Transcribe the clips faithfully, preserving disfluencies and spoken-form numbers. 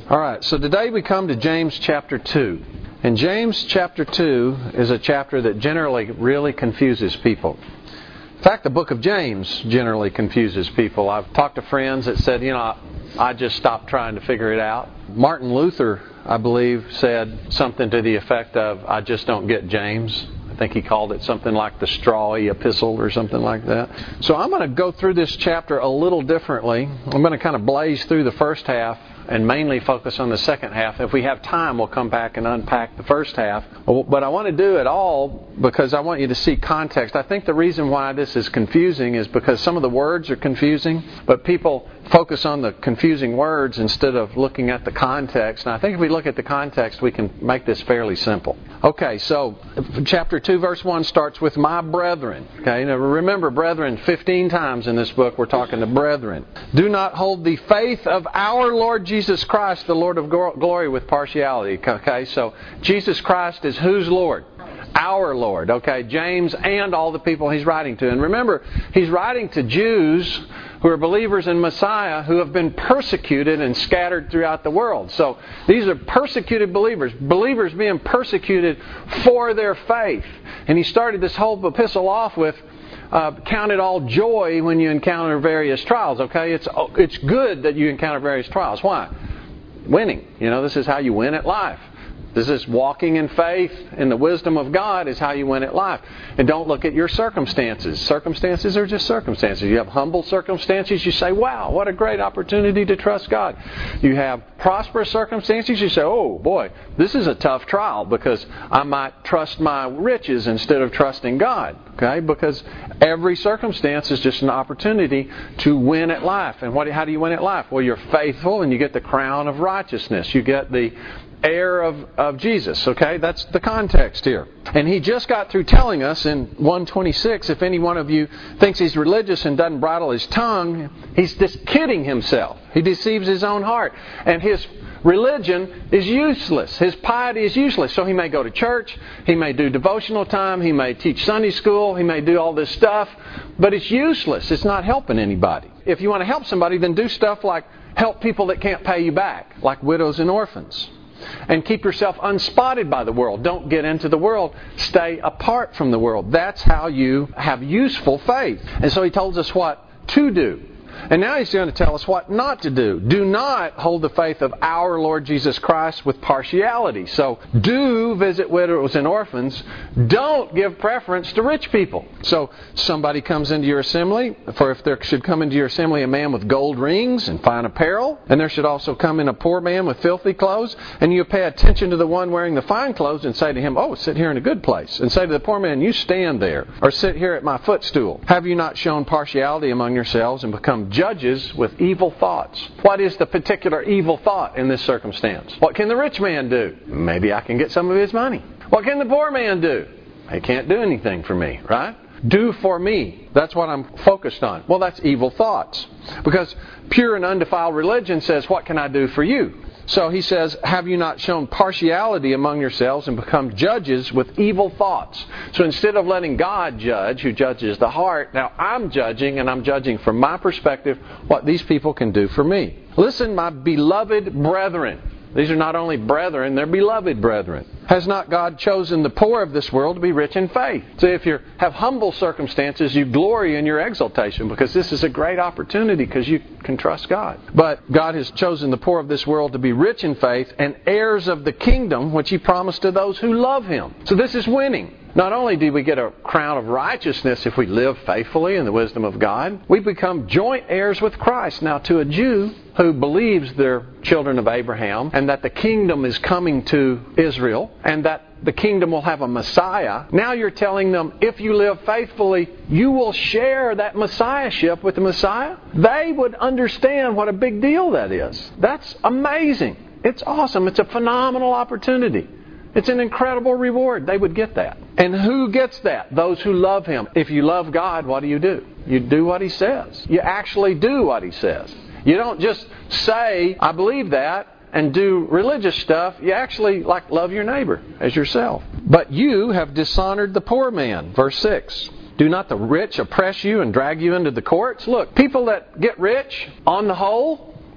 All right, so today we come to James chapter two. And James chapter two is a chapter that generally really confuses people. In fact, the book of James generally confuses people. I've talked to friends that said, you know, I just stopped trying to figure it out. Martin Luther, I believe, said something to the effect of, I just don't get James. I think he called it something like the strawy epistle or something like that. So I'm going to go through this chapter a little differently. I'm going to kind of blaze through the first half and mainly focus on the second half. If we have time, we'll come back and unpack the first half. But I want to do it all because I want you to see context. I think the reason why this is confusing is because some of the words are confusing, but people focus on the confusing words instead of looking at the context. And I think if we look at the context, we can make this fairly simple. Okay, so chapter two, verse one starts with my brethren. Okay, now remember, brethren, fifteen times in this book we're talking to brethren. Do not hold the faith of our Lord Jesus Christ, the Lord of glory, with partiality. Okay, so Jesus Christ is whose Lord? Our Lord. Okay, James and all the people he's writing to. And remember, he's writing to Jews who are believers in Messiah who have been persecuted and scattered throughout the world. So these are persecuted believers, believers being persecuted for their faith. And he started this whole epistle off with, uh, count it all joy when you encounter various trials. Okay, it's it's good that you encounter various trials. Why? Winning. You know, this is how you win at life. This is walking in faith in the wisdom of God is how you win at life. And don't look at your circumstances. Circumstances are just circumstances. You have humble circumstances, you say, wow, what a great opportunity to trust God. You have prosperous circumstances, you say, oh boy, this is a tough trial because I might trust my riches instead of trusting God. Okay? Because every circumstance is just an opportunity to win at life. And what? How do you win at life? Well, you're faithful and you get the crown of righteousness. You get the heir of, of Jesus, okay? That's the context here. And he just got through telling us in one twenty-six, if any one of you thinks he's religious and doesn't bridle his tongue, he's just kidding himself. He deceives his own heart. And his religion is useless. His piety is useless. So he may go to church, he may do devotional time, he may teach Sunday school, he may do all this stuff, but it's useless. It's not helping anybody. If you want to help somebody, then do stuff like help people that can't pay you back, like widows and orphans. And keep yourself unspotted by the world. Don't get into the world. Stay apart from the world. That's how you have useful faith. And so he tells us what to do. And now he's going to tell us what not to do. Do not hold the faith of our Lord Jesus Christ with partiality. So do visit widows and orphans. Don't give preference to rich people. So somebody comes into your assembly, for if there should come into your assembly a man with gold rings and fine apparel, and there should also come in a poor man with filthy clothes, and you pay attention to the one wearing the fine clothes and say to him, oh, sit here in a good place. And say to the poor man, you stand there, or sit here at my footstool. Have you not shown partiality among yourselves and become judges with evil thoughts? What is the particular evil thought in this circumstance? What can the rich man do? Maybe I can get some of his money. What can the poor man do? He can't do anything for me, right? Do for me. That's what I'm focused on. Well, that's evil thoughts. Because pure and undefiled religion says, what can I do for you? So he says, have you not shown partiality among yourselves and become judges with evil thoughts? So instead of letting God judge, who judges the heart, now I'm judging, and I'm judging from my perspective what these people can do for me. Listen, my beloved brethren. These are not only brethren, they're beloved brethren. Has not God chosen the poor of this world to be rich in faith? So if you have humble circumstances, you glory in your exaltation because this is a great opportunity because you can trust God. But God has chosen the poor of this world to be rich in faith and heirs of the kingdom which He promised to those who love Him. So this is winning. Not only do we get a crown of righteousness if we live faithfully in the wisdom of God, we become joint heirs with Christ. Now, to a Jew who believes they're children of Abraham and that the kingdom is coming to Israel and that the kingdom will have a Messiah, now you're telling them if you live faithfully, you will share that Messiahship with the Messiah. They would understand what a big deal that is. That's amazing. It's awesome. It's a phenomenal opportunity. It's an incredible reward. They would get that. And who gets that? Those who love Him. If you love God, what do you do? You do what He says. You actually do what He says. You don't just say, I believe that, and do religious stuff. You actually like love your neighbor as yourself. But you have dishonored the poor man. Verse six. Do not the rich oppress you and drag you into the courts? Look, people that get rich, on the whole,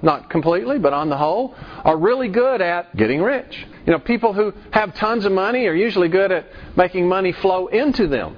not completely, but on the whole, are really good at getting rich. You know, people who have tons of money are usually good at making money flow into them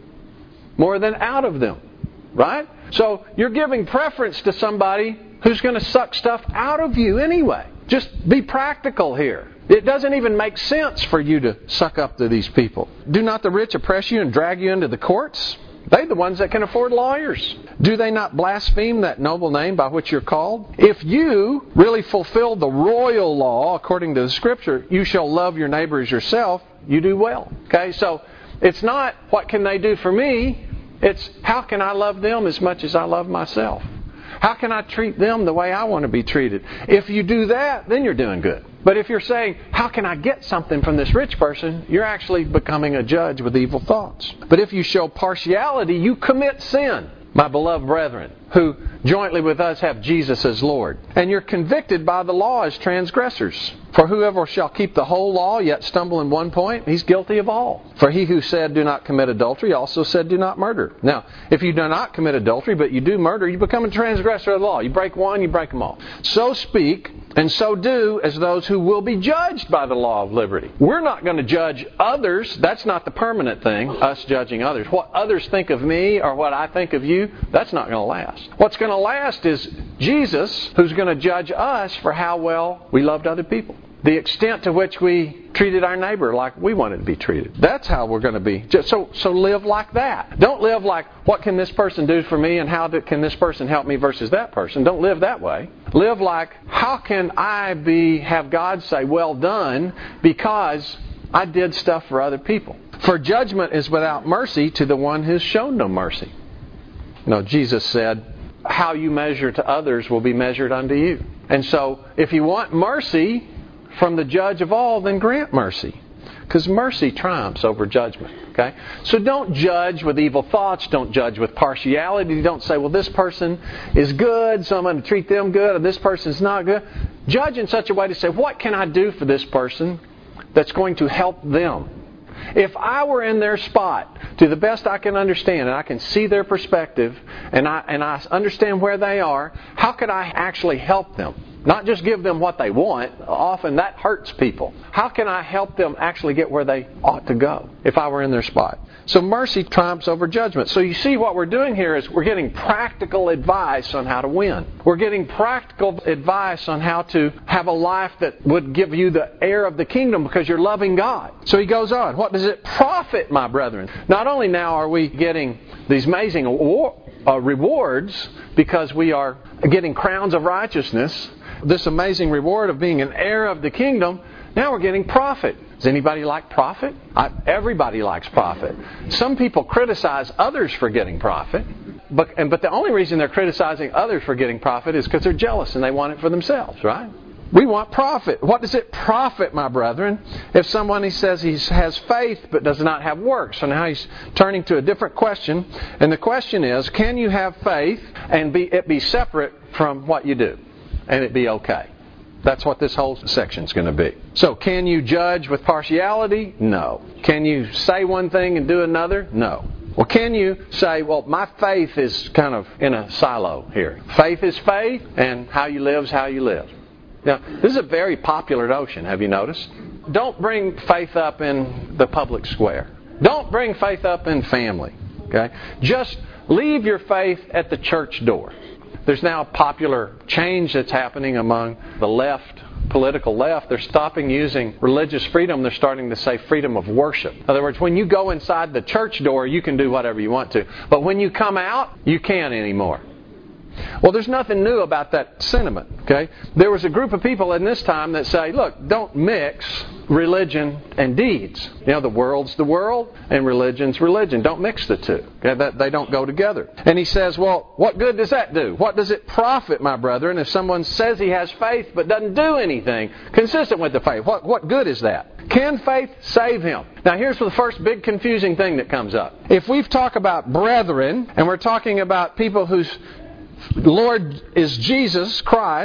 more than out of them. Right? So you're giving preference to somebody who's going to suck stuff out of you anyway. Just be practical here. It doesn't even make sense for you to suck up to these people. Do not the rich oppress you and drag you into the courts? They're the ones that can afford lawyers. Do they not blaspheme that noble name by which you're called? If you really fulfill the royal law according to the Scripture, you shall love your neighbor as yourself, you do well. Okay, so it's not what can they do for me, it's how can I love them as much as I love myself? How can I treat them the way I want to be treated? If you do that, then you're doing good. But if you're saying, how can I get something from this rich person? You're actually becoming a judge with evil thoughts. But if you show partiality, you commit sin, my beloved brethren, who jointly with us have Jesus as Lord. And you're convicted by the law as transgressors. For whoever shall keep the whole law, yet stumble in one point, he's guilty of all. For he who said, do not commit adultery, also said, do not murder. Now, if you do not commit adultery, but you do murder, you become a transgressor of the law. You break one, you break them all. So speak, and so do as those who will be judged by the law of liberty. We're not going to judge others. That's not the permanent thing, us judging others. What others think of me or what I think of you, that's not going to last. What's going to last is Jesus, who's going to judge us for how well we loved other people. The extent to which we treated our neighbor like we wanted to be treated. That's how we're going to be. So, so live like that. Don't live like, what can this person do for me and how do, can this person help me versus that person. Don't live that way. Live like, how can I be have God say, well done, because I did stuff for other people. For judgment is without mercy to the one who's shown no mercy. You know, Jesus said, how you measure to others will be measured unto you. And so, if you want mercy from the judge of all, then grant mercy. Because mercy triumphs over judgment. Okay? So don't judge with evil thoughts. Don't judge with partiality. Don't say, well, this person is good, so I'm going to treat them good, and this person's not good. Judge in such a way to say, what can I do for this person that's going to help them? If I were in their spot, to the best I can understand, and I can see their perspective, and I and I understand where they are, how could I actually help them? Not just give them what they want. Often that hurts people. How can I help them actually get where they ought to go if I were in their spot? So mercy triumphs over judgment. So you see what we're doing here is we're getting practical advice on how to win. We're getting practical advice on how to have a life that would give you the air of the kingdom because you're loving God. So he goes on. What does it profit, my brethren? Not only now are we getting these amazing award, uh, rewards because we are getting crowns of righteousness, this amazing reward of being an heir of the kingdom, now we're getting profit. Does anybody like profit? I, everybody likes profit. Some people criticize others for getting profit, but, and, but the only reason they're criticizing others for getting profit is because they're jealous and they want it for themselves, right? We want profit. What does it profit, my brethren, if someone he says he has faith but does not have works? So now he's turning to a different question, and the question is, can you have faith and be it be separate from what you do? And it be okay. That's what this whole section is going to be. So, can you judge with partiality? No. Can you say one thing and do another? No. Well, can you say, well, my faith is kind of in a silo here. Faith is faith, and how you live is how you live. Now, this is a very popular notion, have you noticed? Don't bring faith up in the public square. Don't bring faith up in family. Okay? Just leave your faith at the church door. There's now a popular change that's happening among the left, political left. They're stopping using religious freedom. They're starting to say freedom of worship. In other words, when you go inside the church door, you can do whatever you want to. But when you come out, you can't anymore. Well, there's nothing new about that sentiment. Okay, there was a group of people in this time that say, look, don't mix religion and deeds. You know, the world's the world and religion's religion. Don't mix the two. Okay, that they don't go together. And he says, well, what good does that do? What does it profit, my brethren, if someone says he has faith but doesn't do anything consistent with the faith? What what good is that? Can faith save him? Now, here's the first big confusing thing that comes up. If we've talked about brethren, and we're talking about people whose Lord is Jesus Christ,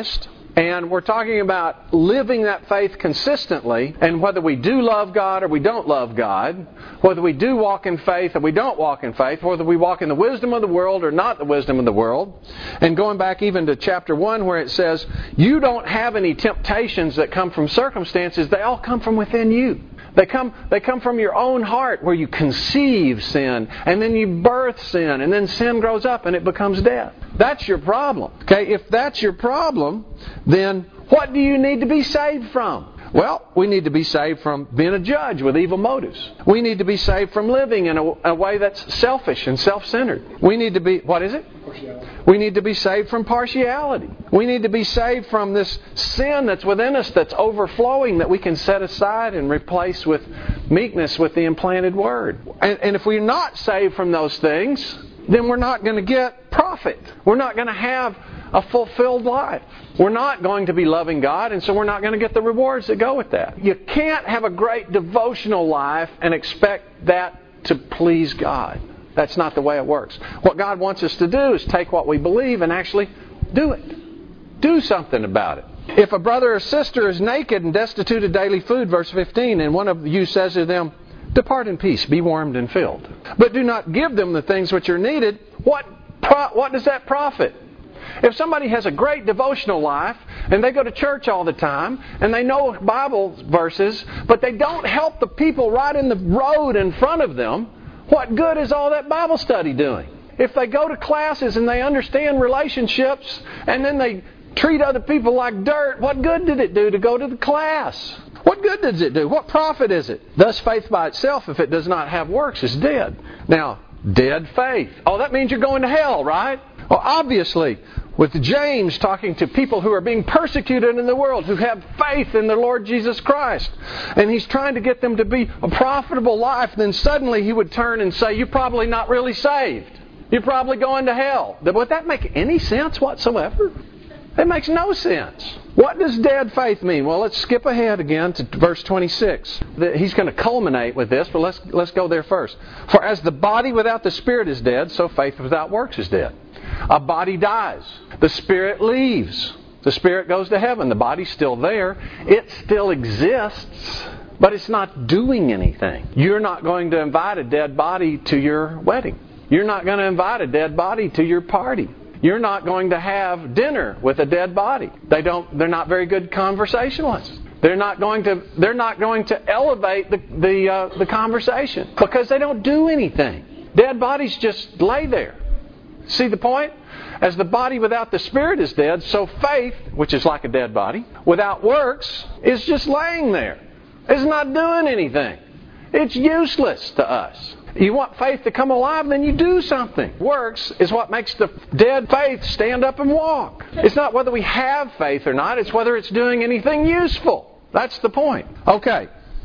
And we're talking about living that faith consistently, and whether we do love God or we don't love God, whether we do walk in faith or we don't walk in faith, whether we walk in the wisdom of the world or not the wisdom of the world. And going back even to chapter one where it says, you don't have any temptations that come from circumstances, they all come from within you. They come, they come from your own heart where you conceive sin, and then you birth sin, and then sin grows up and it becomes death. That's your problem. Okay, if that's your problem, then what do you need to be saved from? Well, we need to be saved from being a judge with evil motives. We need to be saved from living in a, a way that's selfish and self-centered. We need to be, what is it? Partiality. We need to be saved from partiality. We need to be saved from this sin that's within us that's overflowing that we can set aside and replace with meekness with the implanted Word. And, and if we're not saved from those things, then we're not going to get profit. We're not going to have a fulfilled life. We're not going to be loving God, and so we're not going to get the rewards that go with that. You can't have a great devotional life and expect that to please God. That's not the way it works. What God wants us to do is take what we believe and actually do it. Do something about it. If a brother or sister is naked and destitute of daily food, verse fifteen, and one of you says to them, depart in peace, be warmed and filled, but do not give them the things which are needed, what pro- what does that profit? If somebody has a great devotional life and they go to church all the time and they know Bible verses, but they don't help the people right in the road in front of them, what good is all that Bible study doing? If they go to classes and they understand relationships and then they treat other people like dirt, what good did it do to go to the class? What good does it do? What profit is it? Thus faith by itself, if it does not have works, is dead. Now, dead faith. Oh, that means you're going to hell, right? Well, obviously, with James talking to people who are being persecuted in the world, who have faith in the Lord Jesus Christ, and he's trying to get them to be a profitable life, then suddenly he would turn and say, you're probably not really saved. You're probably going to hell. Would that make any sense whatsoever? It makes no sense. What does dead faith mean? Well, let's skip ahead again to verse twenty-six. He's going to culminate with this, but let's let's go there first. For as the body without the spirit is dead, so faith without works is dead. A body dies. The spirit leaves. The spirit goes to heaven. The body's still there. It still exists, but it's not doing anything. You're not going to invite a dead body to your wedding. You're not going to invite a dead body to your party. You're not going to have dinner with a dead body. They don't. They're not very good conversationalists. They're not going to. They're not going to elevate the the uh, the conversation because they don't do anything. Dead bodies just lay there. See the point? As the body without the spirit is dead, so faith, which is like a dead body, without works, is just laying there. It's not doing anything. It's useless to us. You want faith to come alive, then you do something. Works is what makes the dead faith stand up and walk. It's not whether we have faith or not, it's whether it's doing anything useful. That's the point. Okay,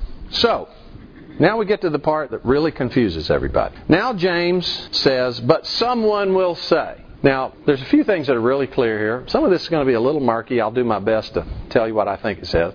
so now we get to the part that really confuses everybody. Now James says, but someone will say. Now, there's a few things that are really clear here. Some of this is going to be a little murky. I'll do my best to tell you what I think it says.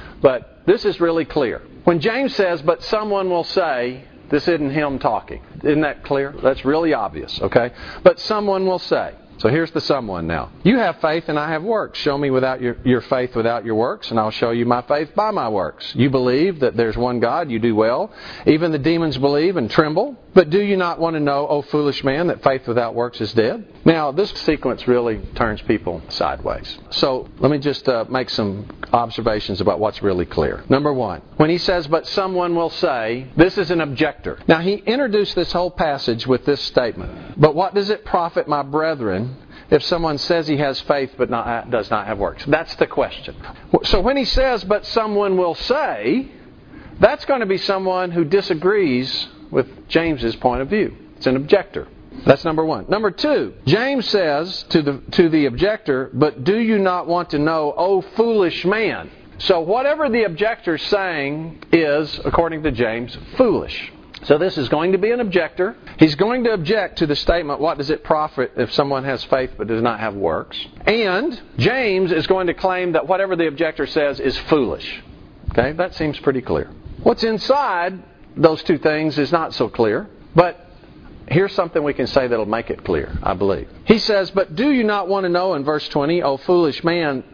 But this is really clear. When James says, but someone will say, this isn't him talking. Isn't that clear? That's really obvious, okay? But someone will say. So here's the someone now. You have faith and I have works. Show me without your, your faith without your works, and I'll show you my faith by my works. You believe that there's one God, you do well. Even the demons believe and tremble. But do you not want to know, O foolish man, that faith without works is dead? Now, this sequence really turns people sideways. So let me just uh, make some observations about what's really clear. Number one, when he says, but someone will say, this is an objector. Now, he introduced this whole passage with this statement. But what does it profit my brethren if someone says he has faith but not, does not have works? That's the question. So when he says, but someone will say, that's going to be someone who disagrees with James's point of view. It's an objector. That's number one. Number two, James says to the to the objector, but do you not want to know, O foolish man? So whatever the objector's saying is, according to James, foolish. So this is going to be an objector. He's going to object to the statement, what does it profit if someone has faith but does not have works? And James is going to claim that whatever the objector says is foolish. Okay, that seems pretty clear. What's inside those two things is not so clear, but here's something we can say that'll make it clear, I believe. He says, but do you not want to know in verse twenty, O foolish man,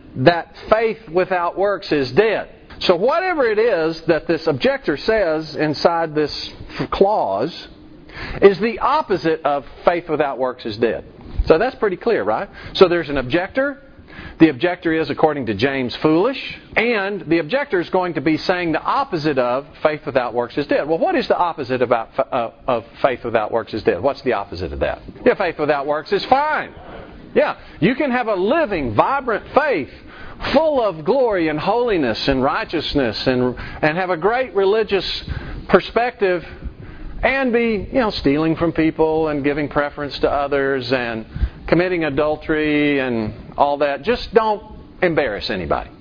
that faith without works is dead. So whatever it is that this objector says inside this clause is the opposite of faith without works is dead. So that's pretty clear, right? So there's an objector. The objector is, according to James, foolish. And the objector is going to be saying the opposite of faith without works is dead. Well, what is the opposite about uh, of faith without works is dead? What's the opposite of that? Yeah, faith without works is fine. Yeah, you can have a living, vibrant faith full of glory and holiness and righteousness and and have a great religious perspective and be, you know, stealing from people and giving preference to others and committing adultery and all that. Just don't embarrass anybody.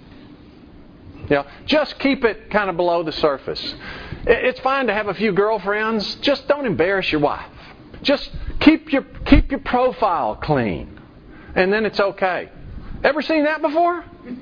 You know, just keep it kind of below the surface. It's fine to have a few girlfriends. Just don't embarrass your wife. Just keep your keep your profile clean, and then it's okay. Ever seen that before?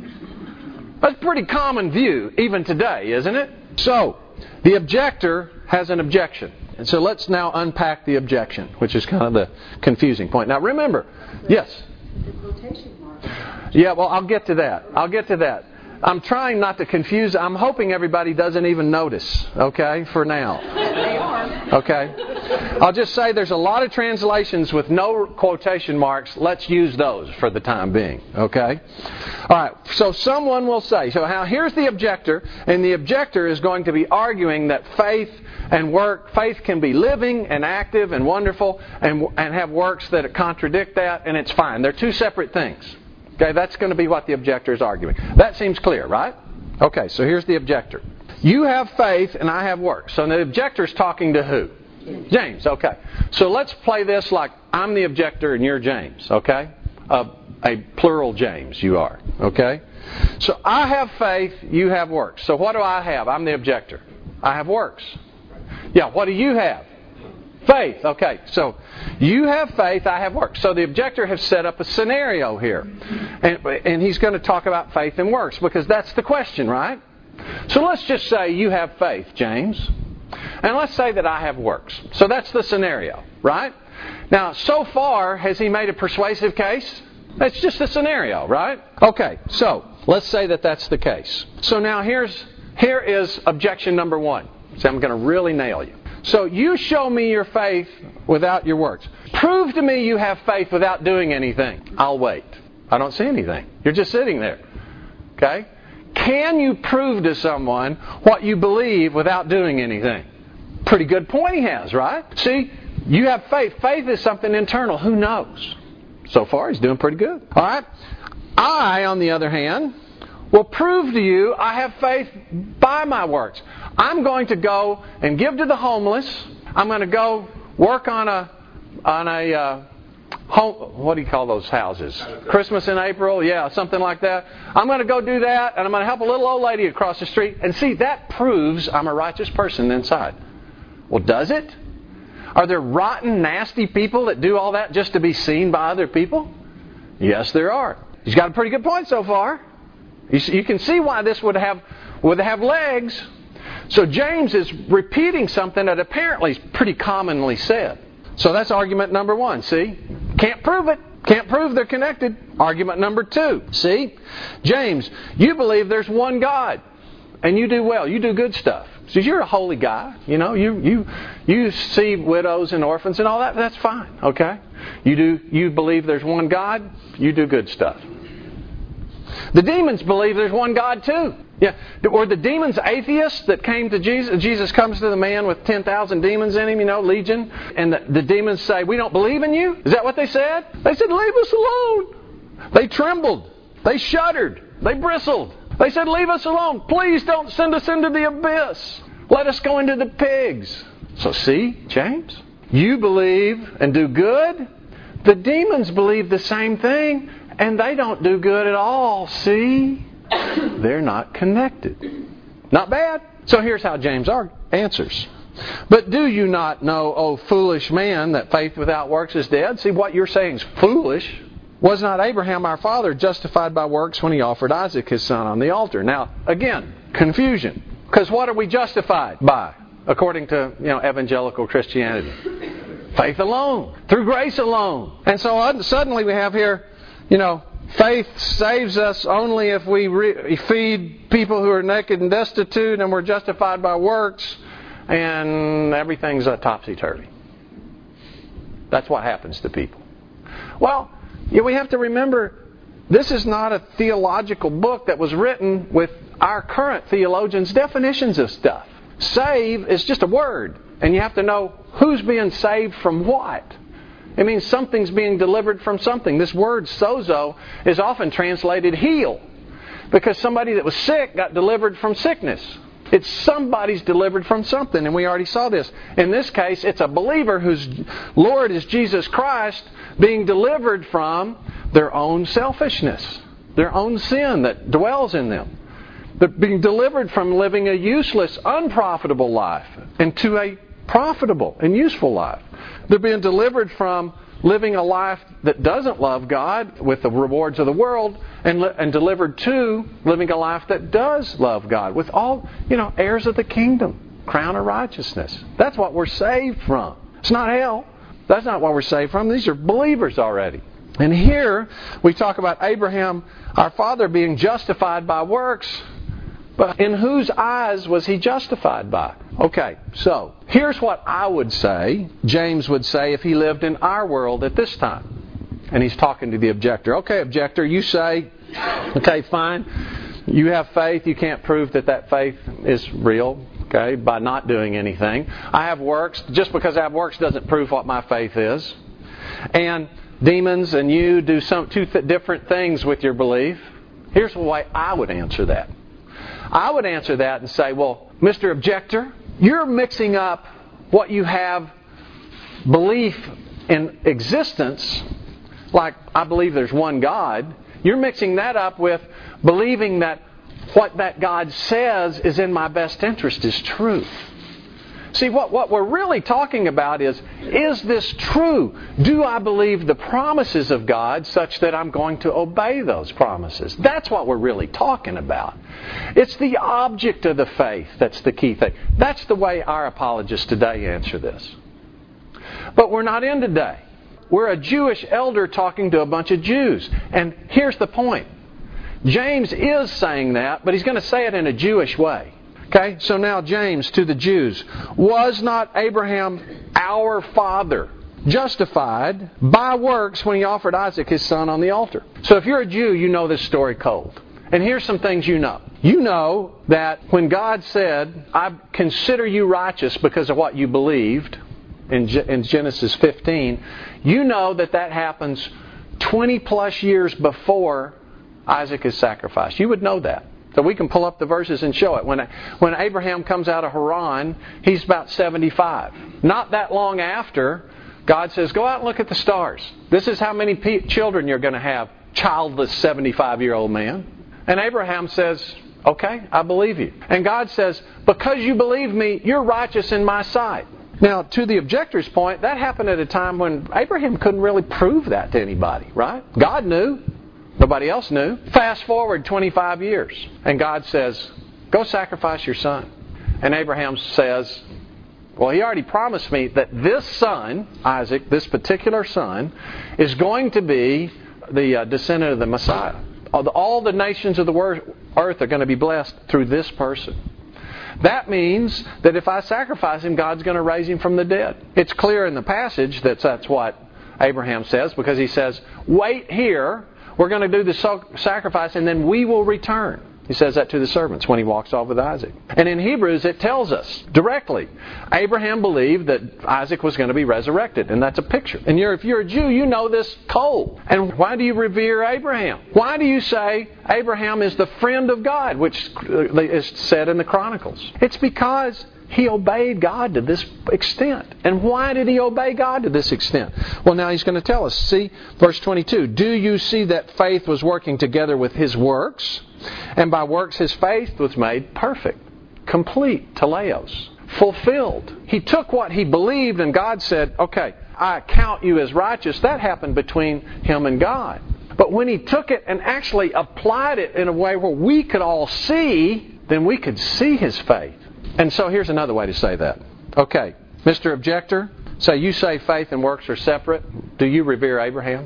That's a pretty common view, even today, isn't it? So, the objector has an objection. And so let's now unpack the objection, which is kind of the confusing point. Now remember, yes? The quotation mark. Yeah, well, I'll get to that. I'll get to that. I'm trying not to confuse. I'm hoping everybody doesn't even notice, okay, for now. They are. Okay? I'll just say there's a lot of translations with no quotation marks. Let's use those for the time being, okay? All right, so someone will say, so now here's the objector, and the objector is going to be arguing that faith and work, faith can be living and active and wonderful and, and have works that contradict that, and it's fine. They're two separate things. Okay, that's going to be what the objector is arguing. That seems clear, right? Okay, so here's the objector. You have faith and I have works. So the objector is talking to who? James. James, okay. So let's play this like I'm the objector and you're James, okay? Uh, a plural James you are, okay? So I have faith, you have works. So what do I have? I'm the objector. I have works. Yeah, what do you have? Faith. Okay, so you have faith, I have works. So the objector has set up a scenario here. And, and he's going to talk about faith and works because that's the question, right? So let's just say you have faith, James. And let's say that I have works. So that's the scenario, right? Now, so far, has he made a persuasive case? That's just a scenario, right? Okay, so let's say that that's the case. So now here's here is objection number one. So I'm going to really nail you. So you show me your faith without your works. Prove to me you have faith without doing anything. I'll wait. I don't see anything. You're just sitting there. Okay? Can you prove to someone what you believe without doing anything? Pretty good point he has, right? See, you have faith. Faith is something internal. Who knows? So far, he's doing pretty good. All right? I, on the other hand, will prove to you I have faith by my works. I'm going to go and give to the homeless. I'm going to go work on a on a uh, home. What do you call those houses? Christmas in April, yeah, something like that. I'm going to go do that, and I'm going to help a little old lady across the street. And see, that proves I'm a righteous person inside. Well, does it? Are there rotten, nasty people that do all that just to be seen by other people? Yes, there are. He's got a pretty good point so far. You can see why this would have would have legs. So James is repeating something that apparently is pretty commonly said. So that's argument number one. See? Can't prove it. Can't prove they're connected. Argument number two. See? James, you believe there's one God. And you do well. You do good stuff. So you're a holy guy. You know, you you you see widows and orphans and all that. That's fine. Okay? You do you believe there's one God. You do good stuff. The demons believe there's one God too. Yeah, were the demons atheists that came to Jesus? Jesus comes to the man with ten thousand demons in him, you know, legion. And the, the demons say, we don't believe in you? Is that what they said? They said, leave us alone. They trembled. They shuddered. They bristled. They said, leave us alone. Please don't send us into the abyss. Let us go into the pigs. So see, James, you believe and do good. The demons believe the same thing. And they don't do good at all. See? They're not connected. Not bad. So here's how James answers. But do you not know, O foolish man, that faith without works is dead? See, what you're saying is foolish. Was not Abraham our father justified by works when he offered Isaac his son on the altar? Now, again, confusion. Because what are we justified by, according to you know evangelical Christianity? Faith alone. Through grace alone. And so suddenly we have here, you know, Faith saves us only if we re- feed people who are naked and destitute, and we're justified by works, and everything's a topsy-turvy. That's what happens to people. Well, yeah, we have to remember, this is not a theological book that was written with our current theologians' definitions of stuff. Save is just a word, and you have to know who's being saved from what. It means something's being delivered from something. This word sozo is often translated heal, because somebody that was sick got delivered from sickness. It's somebody's delivered from something, and we already saw this. In this case, it's a believer whose Lord is Jesus Christ being delivered from their own selfishness, their own sin that dwells in them. They're being delivered from living a useless, unprofitable life into a profitable and useful life. They're being delivered from living a life that doesn't love God with the rewards of the world, and, li- and delivered to living a life that does love God with all, you know, heirs of the kingdom, crown of righteousness. That's what we're saved from. It's not hell. That's not what we're saved from. These are believers already. And here we talk about Abraham, our father, being justified by works. But in whose eyes was he justified by? Okay, so here's what I would say, James would say if he lived in our world at this time. And he's talking to the objector. Okay, objector, you say, okay, fine. You have faith. You can't prove that that faith is real, okay, by not doing anything. I have works. Just because I have works doesn't prove what my faith is. And demons and you do some two th- different things with your belief. Here's the way I would answer that. I would answer that and say, well, Mister Objector, you're mixing up what you have belief in existence, like I believe there's one God. You're mixing that up with believing that what that God says is in my best interest is true. See, what, what we're really talking about is, is this true? Do I believe the promises of God such that I'm going to obey those promises? That's what we're really talking about. It's the object of the faith that's the key thing. That's the way our apologists today answer this. But we're not in today. We're a Jewish elder talking to a bunch of Jews. And here's the point. James is saying that, but he's going to say it in a Jewish way. Okay, so now James to the Jews. Was not Abraham our father justified by works when he offered Isaac his son on the altar? So if you're a Jew, you know this story cold. And here's some things you know. You know that when God said, I consider you righteous because of what you believed in Genesis fifteen, you know that that happens twenty plus years before Isaac is sacrificed. You would know that. So we can pull up the verses and show it. When when Abraham comes out of Haran, he's about seventy-five. Not that long after, God says, go out and look at the stars. This is how many pe- children you're going to have. Childless seventy-five-year-old man. And Abraham says, okay, I believe you. And God says, because you believe me, you're righteous in my sight. Now, to the objector's point, that happened at a time when Abraham couldn't really prove that to anybody, right? God knew. Nobody else knew. Fast forward twenty-five years, and God says, go sacrifice your son. And Abraham says, well, he already promised me that this son, Isaac, this particular son, is going to be the uh, descendant of the Messiah. All the, all the nations of the earth are going to be blessed through this person. That means that if I sacrifice him, God's going to raise him from the dead. It's clear in the passage that that's what Abraham says, because he says, wait here. We're going to do the sacrifice and then we will return. He says that to the servants when he walks off with Isaac. And in Hebrews it tells us directly, Abraham believed that Isaac was going to be resurrected. And that's a picture. And you're, if you're a Jew, you know this cold. And why do you revere Abraham? Why do you say Abraham is the friend of God, which is said in the Chronicles? It's because he obeyed God to this extent. And why did he obey God to this extent? Well, now he's going to tell us. See, verse twenty-two. Do you see that faith was working together with his works? And by works his faith was made perfect, complete, teleos, fulfilled. He took what he believed and God said, okay, I count you as righteous. That happened between him and God. But when he took it and actually applied it in a way where we could all see, then we could see his faith. And so here's another way to say that. Okay, Mister Objector, say you say faith and works are separate. Do you revere Abraham?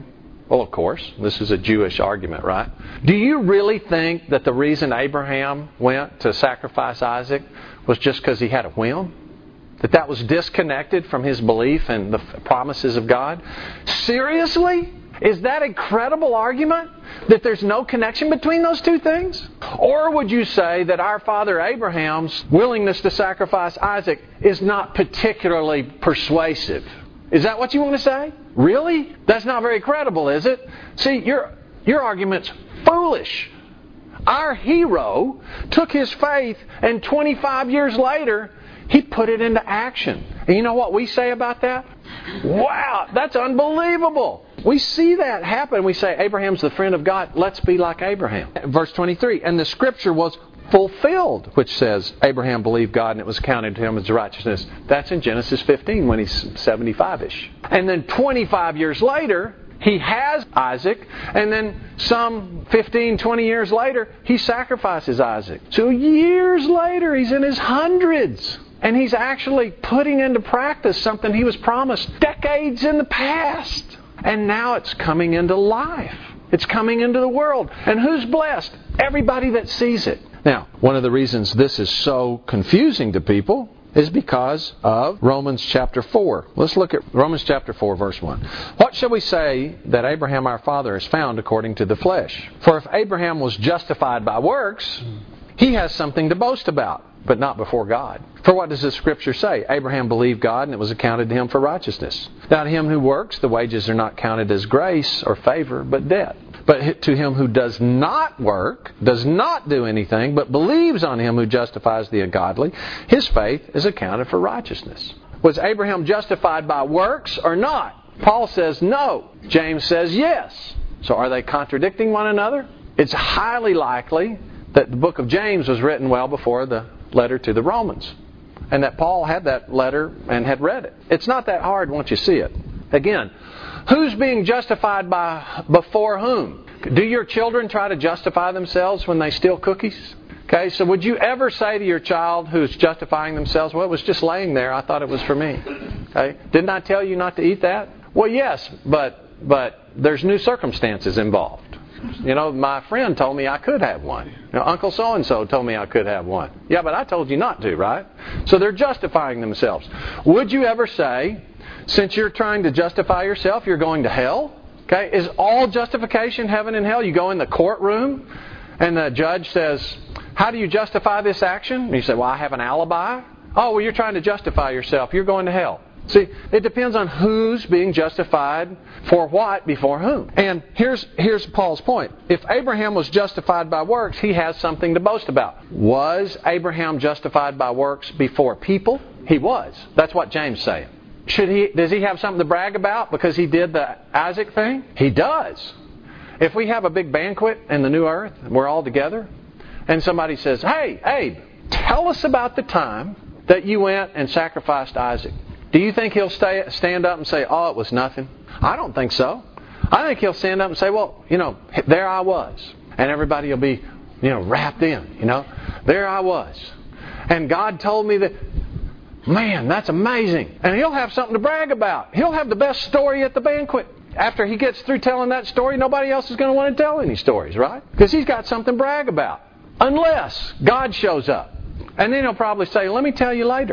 Well, of course, this is a Jewish argument, right? Do you really think that the reason Abraham went to sacrifice Isaac was just because he had a whim? That that was disconnected from his belief in the promises of God? Seriously? Is that a credible argument? That there's no connection between those two things? Or would you say that our father Abraham's willingness to sacrifice Isaac is not particularly persuasive? Is that what you want to say? Really? That's not very credible, is it? See, your your argument's foolish. Our hero took his faith and twenty-five years later, he put it into action. And you know what we say about that? Wow, that's unbelievable. We see that happen. We say, Abraham's the friend of God. Let's be like Abraham. Verse twenty-three, and the scripture was fulfilled, which says, Abraham believed God and it was counted to him as righteousness. That's in Genesis fifteen when he's seventy-five-ish. And then twenty-five years later, he has Isaac, and then some fifteen, twenty years later, he sacrifices Isaac. So years later, he's in his hundreds. And he's actually putting into practice something he was promised decades in the past. And now it's coming into life. It's coming into the world. And who's blessed? Everybody that sees it. Now, one of the reasons this is so confusing to people is because of Romans chapter four. Let's look at Romans chapter four, verse one. What shall we say that Abraham our father has found according to the flesh? For if Abraham was justified by works, he has something to boast about, but not before God. For what does the Scripture say? Abraham believed God and it was accounted to him for righteousness. Now to him who works, the wages are not counted as grace or favor, but debt. But to him who does not work, does not do anything, but believes on him who justifies the ungodly, his faith is accounted for righteousness. Was Abraham justified by works or not? Paul says no. James says yes. So are they contradicting one another? It's highly likely that the book of James was written well before the letter to the Romans. And that Paul had that letter and had read it. It's not that hard once you see it. Again, who's being justified by before whom? Do your children try to justify themselves when they steal cookies? Okay, so would you ever say to your child who's justifying themselves, well, it was just laying there, I thought it was for me. Okay, didn't I tell you not to eat that? Well, yes, but but there's new circumstances involved. You know, my friend told me I could have one. You know, Uncle so-and-so told me I could have one. Yeah, but I told you not to, right? So they're justifying themselves. Would you ever say, since you're trying to justify yourself, you're going to hell? Okay, is all justification heaven and hell? You go in the courtroom and the judge says, how do you justify this action? And you say, well, I have an alibi. Oh, well, you're trying to justify yourself. You're going to hell. See, it depends on who's being justified for what before whom. And here's here's Paul's point. If Abraham was justified by works, he has something to boast about. Was Abraham justified by works before people? He was. That's what James is saying. Should he? Does he have something to brag about because he did the Isaac thing? He does. If we have a big banquet in the new earth, and we're all together, and somebody says, hey, Abe, tell us about the time that you went and sacrificed Isaac. Do you think he'll stay, stand up and say, oh, it was nothing? I don't think so. I think he'll stand up and say, well, you know, there I was. And everybody will be, you know, wrapped in, you know. There I was. And God told me that, man, that's amazing. And he'll have something to brag about. He'll have the best story at the banquet. After he gets through telling that story, nobody else is going to want to tell any stories, right? Because he's got something to brag about. Unless God shows up. And then he'll probably say, let me tell you later.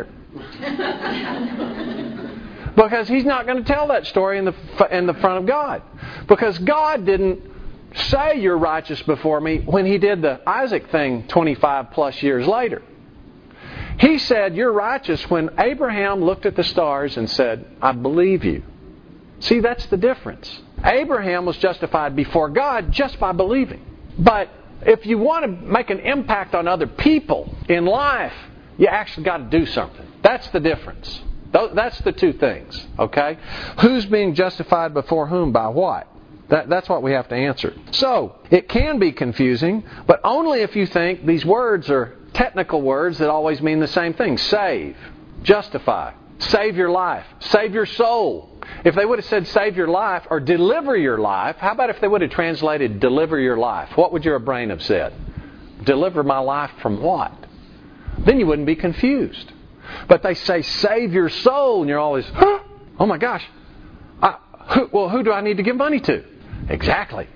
Because he's not going to tell that story in the in the front of God. Because God didn't say you're righteous before me when he did the Isaac thing twenty-five plus years later. He said you're righteous when Abraham looked at the stars and said, I believe you. See, that's the difference. Abraham was justified before God just by believing. But if you want to make an impact on other people in life, you actually got to do something. That's the difference. That's the two things. Okay? Who's being justified before whom by what? That, that's what we have to answer. So, it can be confusing, but only if you think these words are technical words that always mean the same thing. Save. Justify. Save your life. Save your soul. If they would have said save your life or deliver your life, how about if they would have translated deliver your life? What would your brain have said? Deliver my life from what? Then you wouldn't be confused. But they say save your soul and you're always, huh? Oh my gosh. I, who, well, who do I need to give money to? Exactly.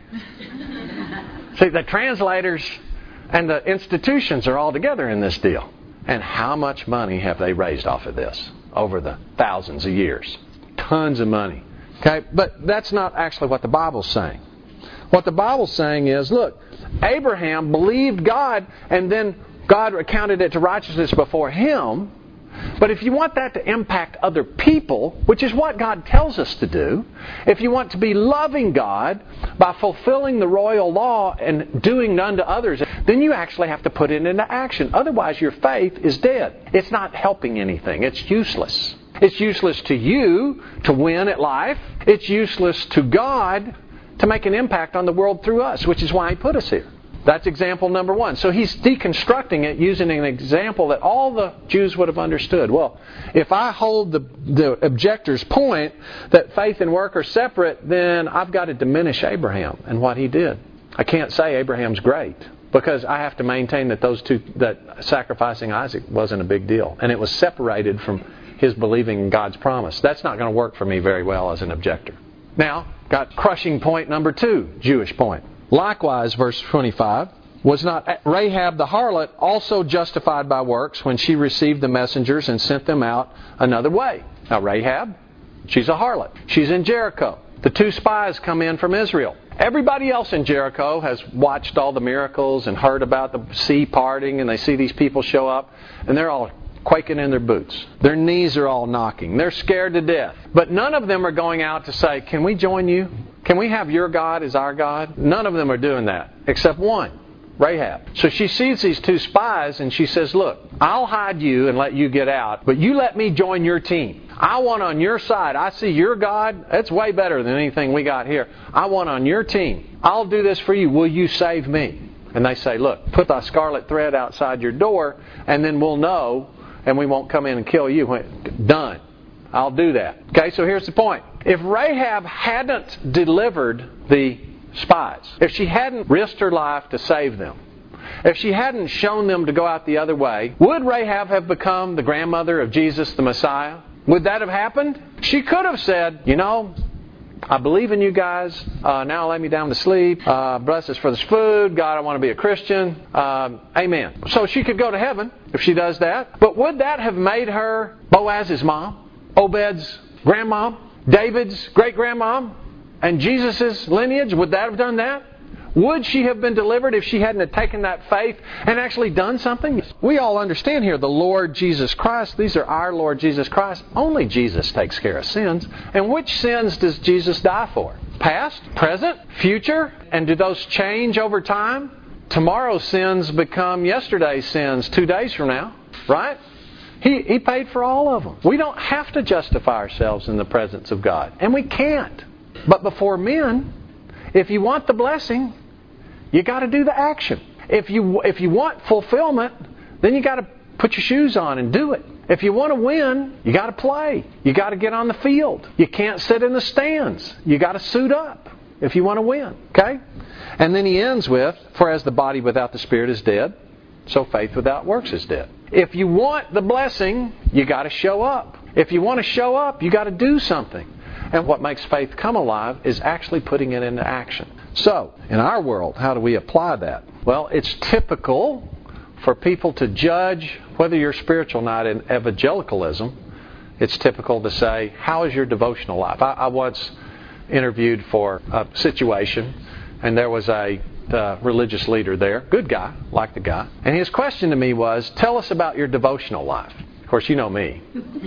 See, the translators and the institutions are all together in this deal. And how much money have they raised off of this over the thousands of years? Tons of money. Okay, but that's not actually what the Bible's saying. What the Bible's saying is, look, Abraham believed God, and then God accounted it to righteousness before him. But if you want that to impact other people, which is what God tells us to do, if you want to be loving God by fulfilling the royal law and doing unto others, then you actually have to put it into action. Otherwise, your faith is dead. It's not helping anything. It's useless. It's useless to you to win at life. It's useless to God to make an impact on the world through us, which is why He put us here. That's example number one. So he's deconstructing it using an example that all the Jews would have understood. Well, if I hold the, the objector's point that faith and work are separate, then I've got to diminish Abraham and what he did. I can't say Abraham's great because I have to maintain that those two, that sacrificing Isaac wasn't a big deal. And it was separated from his believing in God's promise. That's not going to work for me very well as an objector. Now, got crushing point number two, Jewish point. Likewise, verse twenty-five, was not Rahab the harlot also justified by works when she received the messengers and sent them out another way? Now Rahab, she's a harlot. She's in Jericho. The two spies come in from Israel. Everybody else in Jericho has watched all the miracles and heard about the sea parting, and they see these people show up, and they're all quaking in their boots. Their knees are all knocking. They're scared to death. But none of them are going out to say, can we join you? Can we have your God as our God? None of them are doing that, except one, Rahab. So she sees these two spies and she says, look, I'll hide you and let you get out, but you let me join your team. I want on your side. I see your God. That's way better than anything we got here. I want on your team. I'll do this for you. Will you save me? And they say, look, put the scarlet thread outside your door and then we'll know and we won't come in and kill you. Done. I'll do that. Okay, so here's the point. If Rahab hadn't delivered the spies, if she hadn't risked her life to save them, if she hadn't shown them to go out the other way, would Rahab have become the grandmother of Jesus the Messiah? Would that have happened? She could have said, you know, I believe in you guys. Uh, now lay me down to sleep. Uh, bless us for this food. God, I want to be a Christian. Uh, amen. So she could go to heaven if she does that. But would that have made her Boaz's mom? Obed's grandmom, David's great-grandmom, and Jesus' lineage? Would that have done that? Would she have been delivered if she hadn't have taken that faith and actually done something? We all understand here the Lord Jesus Christ. These are our Lord Jesus Christ. Only Jesus takes care of sins. And which sins does Jesus die for? Past, present, future? And do those change over time? Tomorrow's sins become yesterday's sins two days from now, right? He, he paid for all of them. We don't have to justify ourselves in the presence of God. And we can't. But before men, if you want the blessing, you got to do the action. If you if you want fulfillment, then you got to put your shoes on and do it. If you want to win, you got to play. You got to get on the field. You can't sit in the stands. You got to suit up if you want to win. Okay? And then he ends with, for as the body without the spirit is dead, so faith without works is dead. If you want the blessing, you got to show up. If you want to show up, you got to do something. And what makes faith come alive is actually putting it into action. So, in our world, how do we apply that? Well, it's typical for people to judge whether you're spiritual or not in evangelicalism. It's typical to say, how is your devotional life? I, I once interviewed for a situation, and there was a Uh, religious leader there, good guy, liked the guy, and his question to me was, tell us about your devotional life. Of course, you know me.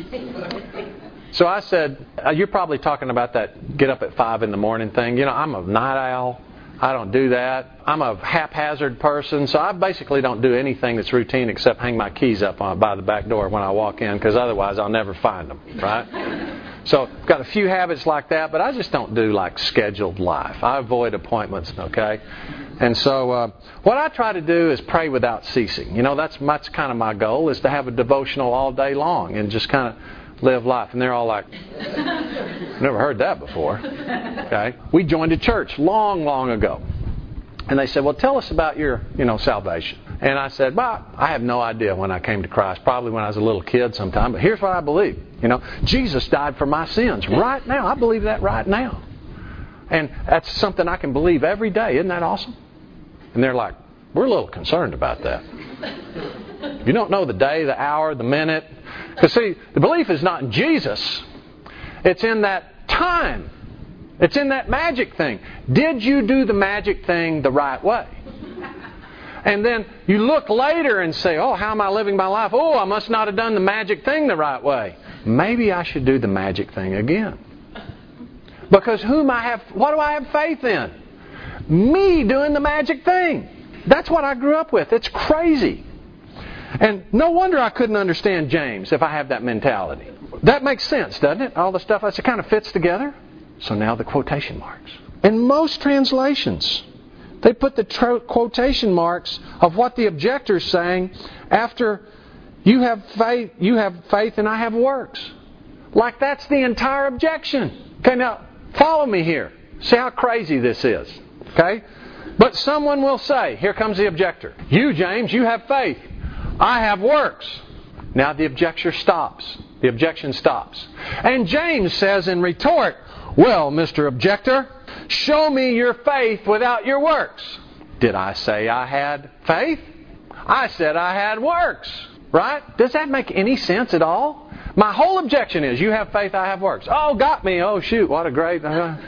So I said, uh, you're probably talking about that get up at five in the morning thing. You know, I'm a night owl. I don't do that. I'm a haphazard person, so I basically don't do anything that's routine except hang my keys up on by the back door when I walk in, because otherwise I'll never find them, right? So I've got a few habits like that, but I just don't do like scheduled life. I avoid appointments, okay? And so uh, what I try to do is pray without ceasing. You know, that's, that's kind of my goal, is to have a devotional all day long and just kind of live life. And they're all like, never heard that before. Okay? We joined a church long, long ago. And they said, well, tell us about your, you know, salvation. And I said, well, I have no idea when I came to Christ. Probably when I was a little kid sometime. But here's what I believe. You know, Jesus died for my sins right now. I believe that right now. And that's something I can believe every day. Isn't that awesome? And they're like, we're a little concerned about that. You don't know the day, the hour, the minute. Because see, the belief is not in Jesus. It's in that time. It's in that magic thing. Did you do the magic thing the right way? And then you look later and say, oh, how am I living my life? Oh, I must not have done the magic thing the right way. Maybe I should do the magic thing again. Because whom I have, what do I have faith in? Me doing the magic thing. That's what I grew up with. It's crazy. And no wonder I couldn't understand James if I have that mentality. That makes sense, doesn't it? All the stuff, it kind of fits together. So now the quotation marks. In most translations, they put the tro- quotation marks of what the objector is saying after you have faith, you have faith and I have works. Like that's the entire objection. Okay, now follow me here. See how crazy this is. Okay? But someone will say, here comes the objector. You, James, you have faith. I have works. Now the objector stops. The objection stops. And James says in retort, well, Mister Objector, show me your faith without your works. Did I say I had faith? I said I had works. Right? Does that make any sense at all? My whole objection is, you have faith, I have works. Oh, got me. Oh, shoot, what a great...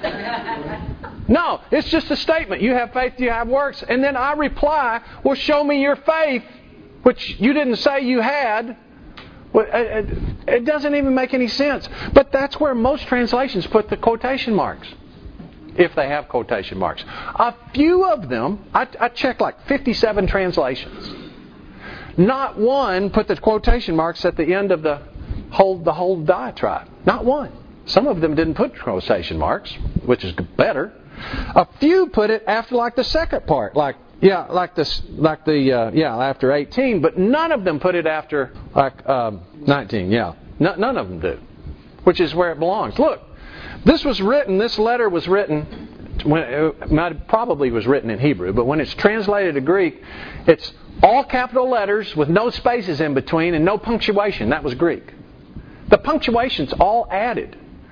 No, it's just a statement. You have faith, you have works. And then I reply, well, show me your faith, which you didn't say you had. It doesn't even make any sense. But that's where most translations put the quotation marks. If they have quotation marks. A few of them, I, I checked like fifty-seven translations. Not one put the quotation marks at the end of the whole the whole diatribe. Not one. Some of them didn't put quotation marks, which is better. A few put it after like the second part, like yeah, like this, like the uh, yeah after eighteen. But none of them put it after like um, nineteen. Yeah, no, none of them do, which is where it belongs. Look, this was written. This letter was written when it probably was written in Hebrew, but when it's translated to Greek, it's all capital letters with no spaces in between and no punctuation. That was Greek. The punctuation's all added.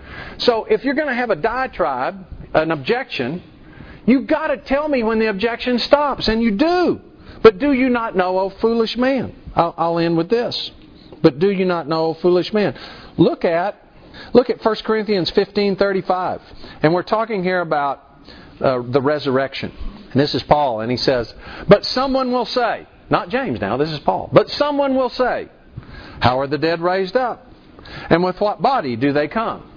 So if you're going to have a diatribe, an objection, you've got to tell me when the objection stops, and you do. But do you not know, O foolish man? I'll, I'll end with this. But do you not know, O foolish man? Look at look at First Corinthians fifteen thirty-five, and we're talking here about uh, the resurrection. And this is Paul, and he says, "But someone will say." Not James now, this is Paul. But someone will say, how are the dead raised up? And with what body do they come?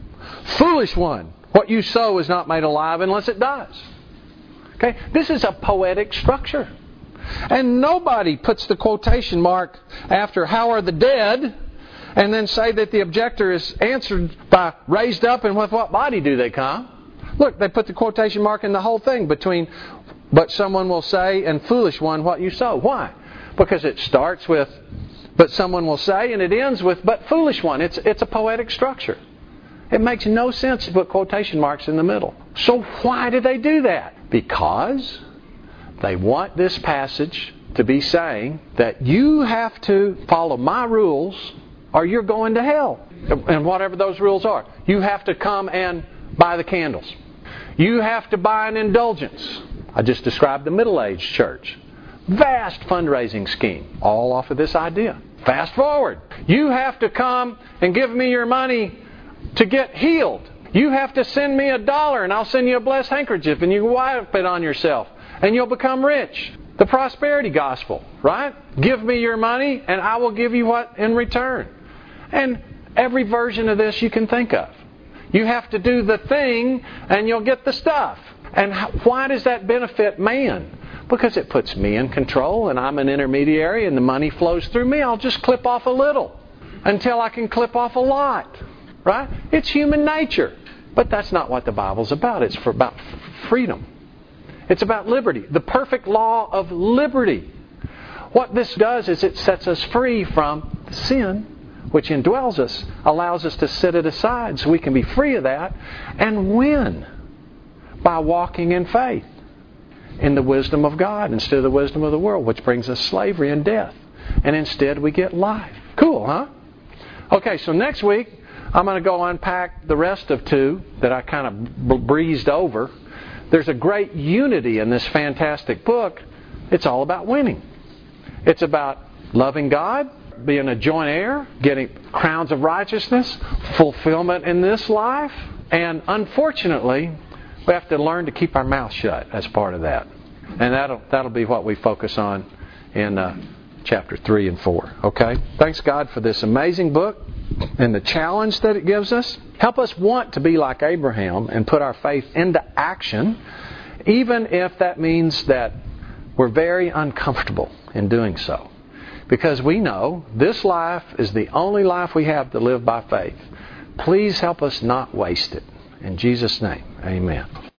Foolish one, what you sow is not made alive unless it dies. Okay, this is a poetic structure. And nobody puts the quotation mark after how are the dead and then say that the objector is answered by raised up and with what body do they come? Look, they put the quotation mark in the whole thing between but someone will say and foolish one what you sow. Why? Because it starts with but someone will say and it ends with but foolish one. It's it's a poetic structure. It makes no sense to put quotation marks in the middle. So why do they do that? Because they want this passage to be saying that you have to follow my rules or you're going to hell. And whatever those rules are. You have to come and buy the candles. You have to buy an indulgence. I just described the middle-aged church. Vast fundraising scheme. All off of this idea. Fast forward. You have to come and give me your money to get healed. You have to send me a dollar and I'll send you a blessed handkerchief and you can wipe it on yourself and you'll become rich. The prosperity gospel, right? Give me your money and I will give you what in return. And every version of this you can think of. You have to do the thing and you'll get the stuff. And why does that benefit man? Because it puts me in control and I'm an intermediary and the money flows through me. I'll just clip off a little until I can clip off a lot. Right? It's human nature. But that's not what the Bible's about. It's for about freedom. It's about liberty. The perfect law of liberty. What this does is it sets us free from sin, which indwells us, allows us to set it aside so we can be free of that and win by walking in faith in the wisdom of God instead of the wisdom of the world, which brings us slavery and death. And instead we get life. Cool, huh? Okay, so next week I'm going to go unpack the rest of two that I kind of breezed over. There's a great unity in this fantastic book. It's all about winning. It's about loving God, being a joint heir, getting crowns of righteousness, fulfillment in this life, and unfortunately, we have to learn to keep our mouth shut as part of that. And that'll that'll be what we focus on in uh, chapter three and four. Okay? Thanks God for this amazing book and the challenge that it gives us. Help us want to be like Abraham and put our faith into action, even if that means that we're very uncomfortable in doing so. Because we know this life is the only life we have to live by faith. Please help us not waste it. In Jesus' name, amen.